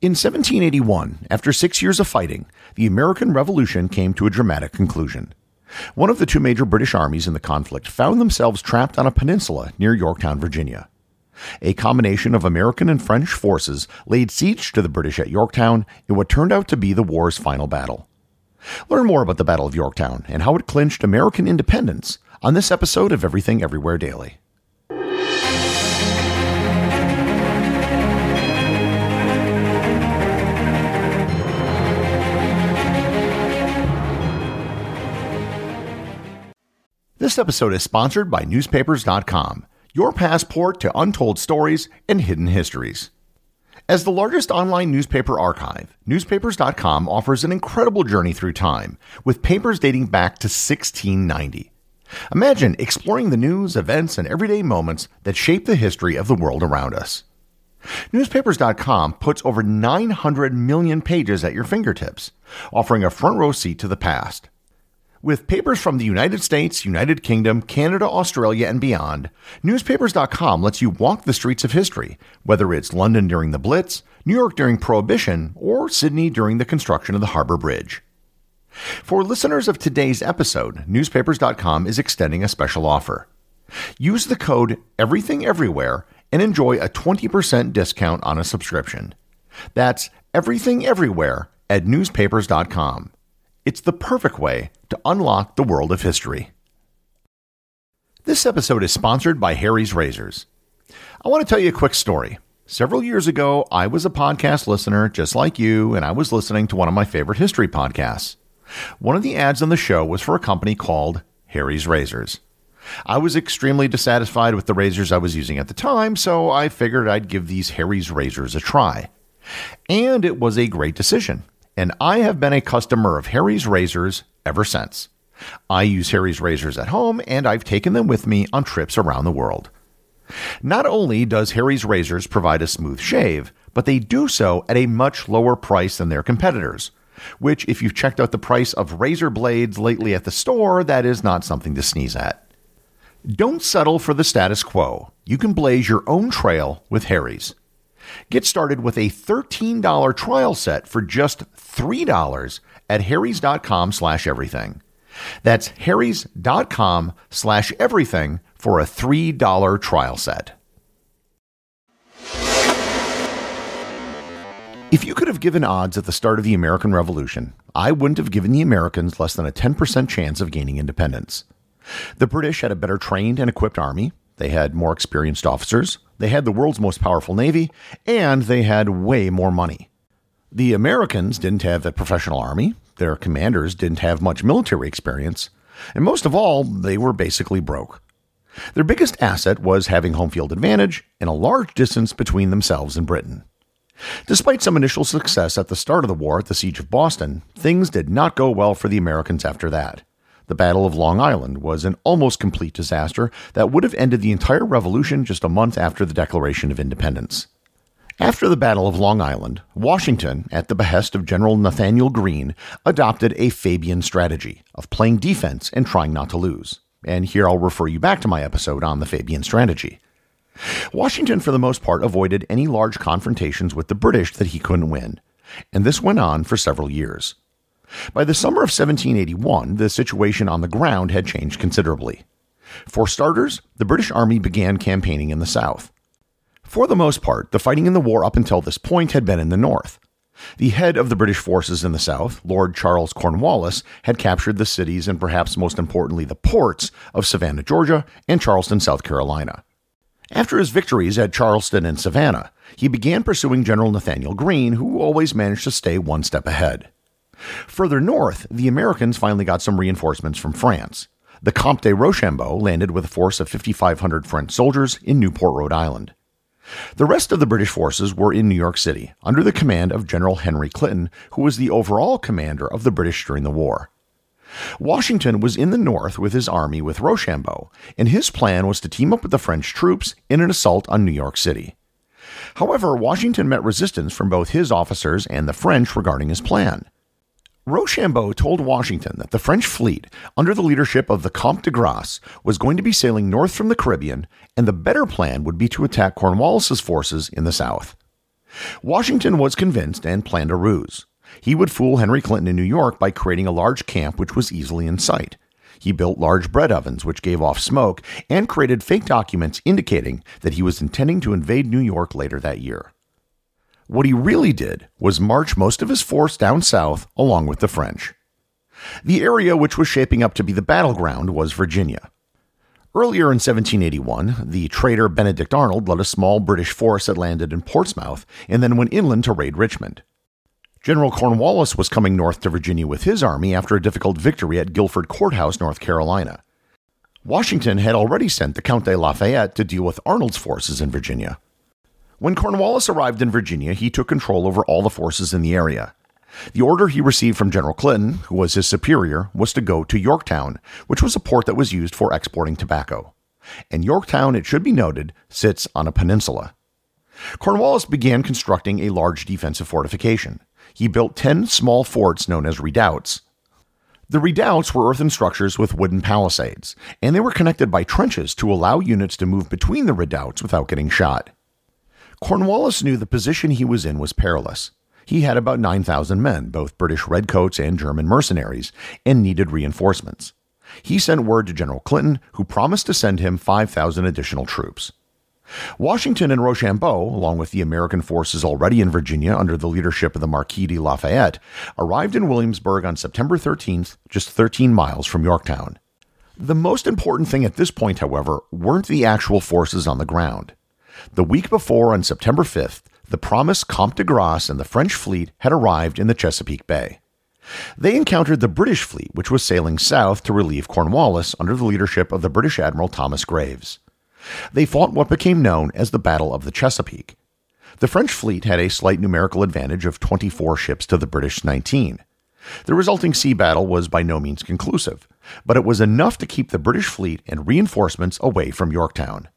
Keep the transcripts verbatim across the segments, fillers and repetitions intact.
In seventeen eighty-one, after six years of fighting, the American Revolution came to a dramatic conclusion. One of the two major British armies in the conflict found themselves trapped on a peninsula near Yorktown, Virginia. A combination of American and French forces laid siege to the British at Yorktown in what turned out to be the war's final battle. Learn more about the Battle of Yorktown and how it clinched American independence on this episode of Everything Everywhere Daily. This episode is sponsored by newspapers dot com, your passport to untold stories and hidden histories. As the largest online newspaper archive, newspapers dot com offers an incredible journey through time, with papers dating back to sixteen ninety. Imagine exploring the news, events, and everyday moments that shape the history of the world around us. newspapers dot com puts over nine hundred million pages at your fingertips, offering a front row seat to the past. With papers from the United States, United Kingdom, Canada, Australia, and beyond, newspapers dot com lets you walk the streets of history, whether it's London during the Blitz, New York during Prohibition, or Sydney during the construction of the Harbor Bridge. For listeners of today's episode, newspapers dot com is extending a special offer. Use the code EVERYTHINGEVERYWHERE and enjoy a twenty percent discount on a subscription. That's Everything Everywhere at newspapers dot com. It's the perfect way to unlock the world of history. This episode is sponsored by Harry's Razors. I want to tell you a quick story. Several years ago, I was a podcast listener just like you, and I was listening to one of my favorite history podcasts. One of the ads on the show was for a company called Harry's Razors. I was extremely dissatisfied with the razors I was using at the time, so I figured I'd give these Harry's Razors a try. And it was a great decision. And I have been a customer of Harry's Razors ever since. I use Harry's Razors at home, and I've taken them with me on trips around the world. Not only does Harry's Razors provide a smooth shave, but they do so at a much lower price than their competitors, which, if you've checked out the price of razor blades lately at the store, that is not something to sneeze at. Don't settle for the status quo. You can blaze your own trail with Harry's. Get started with a thirteen dollars trial set for just three dollars at harrys dot com slash everything. That's harrys dot com slash everything for a three dollars trial set. If you could have given odds at the start of the American Revolution, I wouldn't have given the Americans less than a ten percent chance of gaining independence. The British had a better trained and equipped army. They had more experienced officers, they had the world's most powerful navy, and they had way more money. The Americans didn't have a professional army, their commanders didn't have much military experience, and most of all, they were basically broke. Their biggest asset was having home field advantage and a large distance between themselves and Britain. Despite some initial success at the start of the war at the Siege of Boston, things did not go well for the Americans after that. The Battle of Long Island was an almost complete disaster that would have ended the entire revolution just a month after the Declaration of Independence. After the Battle of Long Island, Washington, at the behest of General Nathanael Greene, adopted a Fabian strategy of playing defense and trying not to lose. And here I'll refer you back to my episode on the Fabian strategy. Washington, for the most part, avoided any large confrontations with the British that he couldn't win, and this went on for several years. By the summer of seventeen eighty-one, the situation on the ground had changed considerably. For starters, the British Army began campaigning in the South. For the most part, the fighting in the war up until this point had been in the North. The head of the British forces in the South, Lord Charles Cornwallis, had captured the cities and perhaps most importantly the ports of Savannah, Georgia, and Charleston, South Carolina. After his victories at Charleston and Savannah, he began pursuing General Nathanael Greene, who always managed to stay one step ahead. Further north, the Americans finally got some reinforcements from France. The Comte de Rochambeau landed with a force of fifty-five hundred French soldiers in Newport, Rhode Island. The rest of the British forces were in New York City, under the command of General Henry Clinton, who was the overall commander of the British during the war. Washington was in the north with his army with Rochambeau, and his plan was to team up with the French troops in an assault on New York City. However, Washington met resistance from both his officers and the French regarding his plan. Rochambeau told Washington that the French fleet, under the leadership of the Comte de Grasse, was going to be sailing north from the Caribbean, and the better plan would be to attack Cornwallis's forces in the south. Washington was convinced and planned a ruse. He would fool Henry Clinton in New York by creating a large camp which was easily in sight. He built large bread ovens which gave off smoke and created fake documents indicating that he was intending to invade New York later that year. What he really did was march most of his force down south along with the French. The area which was shaping up to be the battleground was Virginia. Earlier in seventeen eighty-one, the traitor Benedict Arnold led a small British force that landed in Portsmouth and then went inland to raid Richmond. General Cornwallis was coming north to Virginia with his army after a difficult victory at Guilford Courthouse, North Carolina. Washington had already sent the Count de Lafayette to deal with Arnold's forces in Virginia. When Cornwallis arrived in Virginia, he took control over all the forces in the area. The order he received from General Clinton, who was his superior, was to go to Yorktown, which was a port that was used for exporting tobacco. And Yorktown, it should be noted, sits on a peninsula. Cornwallis began constructing a large defensive fortification. He built ten small forts known as redoubts. The redoubts were earthen structures with wooden palisades, and they were connected by trenches to allow units to move between the redoubts without getting shot. Cornwallis knew the position he was in was perilous. He had about nine thousand men, both British redcoats and German mercenaries, and needed reinforcements. He sent word to General Clinton, who promised to send him five thousand additional troops. Washington and Rochambeau, along with the American forces already in Virginia under the leadership of the Marquis de Lafayette, arrived in Williamsburg on September thirteenth, just thirteen miles from Yorktown. The most important thing at this point, however, weren't the actual forces on the ground. The week before, on September fifth, the promised Comte de Grasse and the French fleet had arrived in the Chesapeake Bay. They encountered the British fleet, which was sailing south to relieve Cornwallis under the leadership of the British Admiral Thomas Graves. They fought what became known as the Battle of the Chesapeake. The French fleet had a slight numerical advantage of twenty-four ships to the British nineteen. The resulting sea battle was by no means conclusive, but it was enough to keep the British fleet and reinforcements away from Yorktown.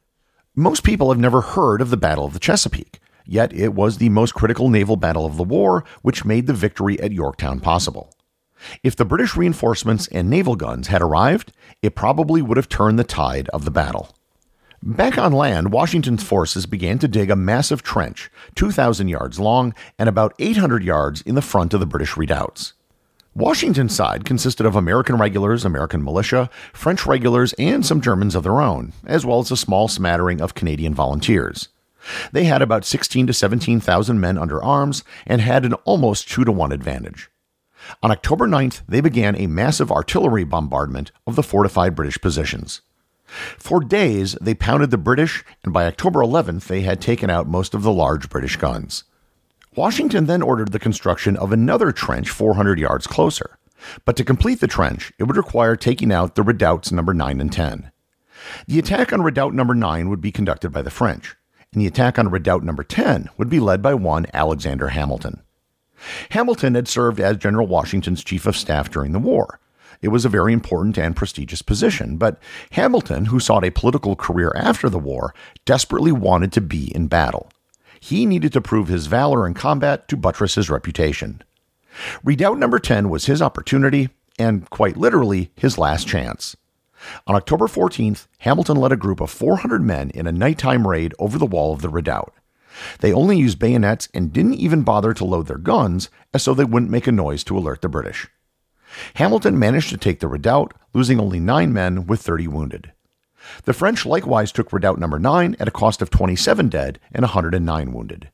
Most people have never heard of the Battle of the Chesapeake, yet it was the most critical naval battle of the war, which made the victory at Yorktown possible. If the British reinforcements and naval guns had arrived, it probably would have turned the tide of the battle. Back on land, Washington's forces began to dig a massive trench, two thousand yards long and about eight hundred yards in the front of the British redoubts. Washington's side consisted of American regulars, American militia, French regulars, and some Germans of their own, as well as a small smattering of Canadian volunteers. They had about sixteen to seventeen thousand men under arms and had an almost two to one advantage. On October ninth, they began a massive artillery bombardment of the fortified British positions. For days, they pounded the British, and by October eleventh, they had taken out most of the large British guns. Washington then ordered the construction of another trench four hundred yards closer, but to complete the trench, it would require taking out the redoubts number nine and ten. The attack on redoubt number nine would be conducted by the French, and the attack on redoubt number ten would be led by one Alexander Hamilton. Hamilton had served as General Washington's chief of staff during the war. It was a very important and prestigious position, but Hamilton, who sought a political career after the war, desperately wanted to be in battle. He needed to prove his valor in combat to buttress his reputation. Redoubt number ten was his opportunity, and quite literally, his last chance. On October fourteenth, Hamilton led a group of four hundred men in a nighttime raid over the wall of the redoubt. They only used bayonets and didn't even bother to load their guns, as so they wouldn't make a noise to alert the British. Hamilton managed to take the redoubt, losing only nine men with thirty wounded. The French likewise took redoubt number nine at a cost of twenty-seven dead and one hundred nine wounded.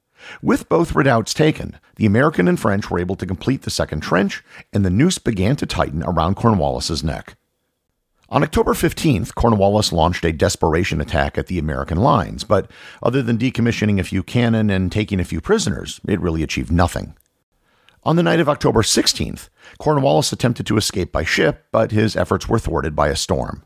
With both redoubts taken, the American and French were able to complete the second trench, and the noose began to tighten around Cornwallis's neck. On October fifteenth, Cornwallis launched a desperation attack at the American lines, but other than decommissioning a few cannon and taking a few prisoners, it really achieved nothing. On the night of October sixteenth, Cornwallis attempted to escape by ship, but his efforts were thwarted by a storm.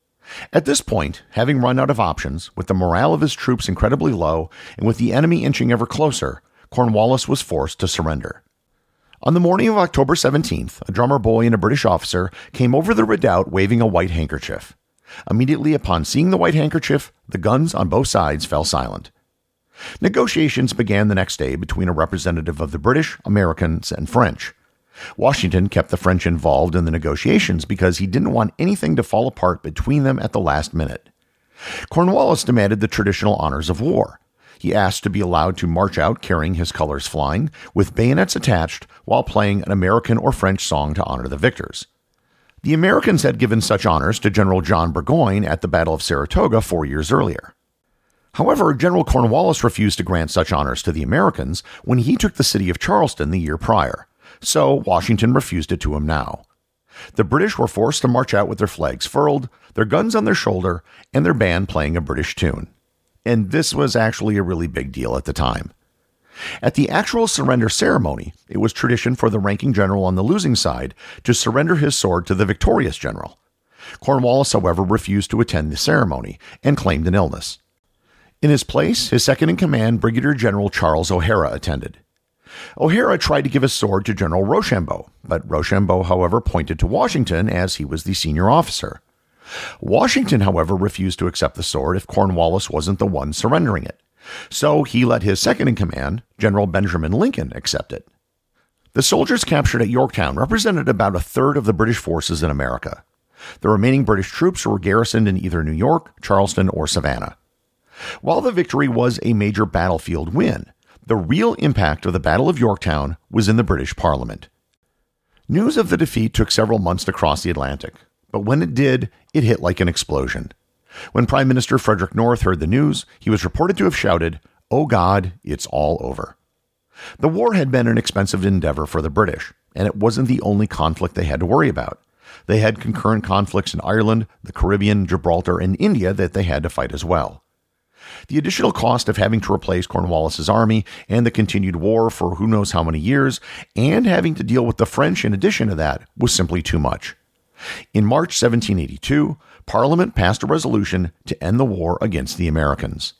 At this point, having run out of options, with the morale of his troops incredibly low, and with the enemy inching ever closer, Cornwallis was forced to surrender. On the morning of October seventeenth, a drummer boy and a British officer came over the redoubt waving a white handkerchief. Immediately upon seeing the white handkerchief, the guns on both sides fell silent. Negotiations began the next day between a representative of the British, Americans, and French. Washington kept the French involved in the negotiations because he didn't want anything to fall apart between them at the last minute. Cornwallis demanded the traditional honors of war. He asked to be allowed to march out carrying his colors flying, with bayonets attached, while playing an American or French song to honor the victors. The Americans had given such honors to General John Burgoyne at the Battle of Saratoga four years earlier. However, General Cornwallis refused to grant such honors to the Americans when he took the city of Charleston the year prior, so Washington refused it to him now. The British were forced to march out with their flags furled, their guns on their shoulder, and their band playing a British tune. And this was actually a really big deal at the time. At the actual surrender ceremony, it was tradition for the ranking general on the losing side to surrender his sword to the victorious general. Cornwallis, however, refused to attend the ceremony and claimed an illness. In his place, his second-in-command, Brigadier General Charles O'Hara, attended. O'Hara tried to give his sword to General Rochambeau, but Rochambeau, however, pointed to Washington as he was the senior officer. Washington, however, refused to accept the sword if Cornwallis wasn't the one surrendering it, so he let his second-in-command, General Benjamin Lincoln, accept it. The soldiers captured at Yorktown represented about a third of the British forces in America. The remaining British troops were garrisoned in either New York, Charleston, or Savannah. While the victory was a major battlefield win, the real impact of the Battle of Yorktown was in the British Parliament. News of the defeat took several months to cross the Atlantic, but when it did, it hit like an explosion. When Prime Minister Frederick North heard the news, he was reported to have shouted, "Oh God, it's all over." The war had been an expensive endeavor for the British, and it wasn't the only conflict they had to worry about. They had concurrent conflicts in Ireland, the Caribbean, Gibraltar, and India that they had to fight as well. The additional cost of having to replace Cornwallis's army and the continued war for who knows how many years, and having to deal with the French in addition to that, was simply too much. In March seventeen eighty-two, Parliament passed a resolution to end the war against the Americans.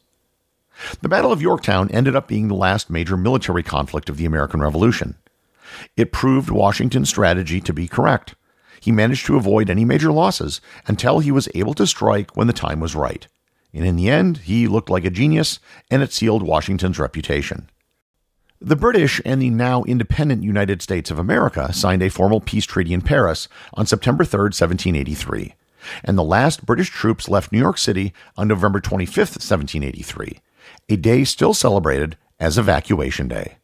The Battle of Yorktown ended up being the last major military conflict of the American Revolution. It proved Washington's strategy to be correct. He managed to avoid any major losses until he was able to strike when the time was right. And in the end, he looked like a genius, and it sealed Washington's reputation. The British and the now independent United States of America signed a formal peace treaty in Paris on September third, seventeen eighty-three, and the last British troops left New York City on November twenty-fifth, seventeen eighty-three, a day still celebrated as Evacuation Day.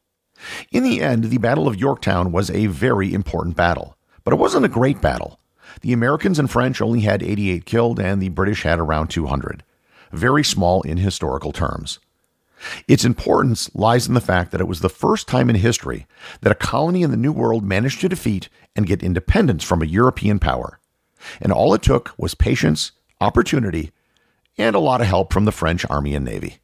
In the end, the Battle of Yorktown was a very important battle, but it wasn't a great battle. The Americans and French only had eighty-eight killed, and the British had around two hundred. Very small in historical terms. Its importance lies in the fact that it was the first time in history that a colony in the New World managed to defeat and get independence from a European power. And all it took was patience, opportunity, and a lot of help from the French Army and Navy.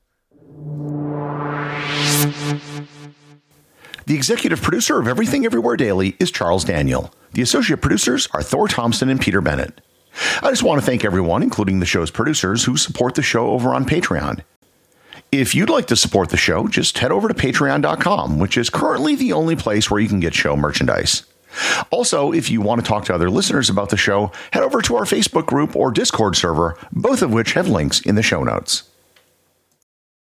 The executive producer of Everything Everywhere Daily is Charles Daniel. The associate producers are Thor Thompson and Peter Bennett. I just want to thank everyone, including the show's producers, who support the show over on Patreon. If you'd like to support the show, just head over to patreon dot com, which is currently the only place where you can get show merchandise. Also, if you want to talk to other listeners about the show, head over to our Facebook group or Discord server, both of which have links in the show notes.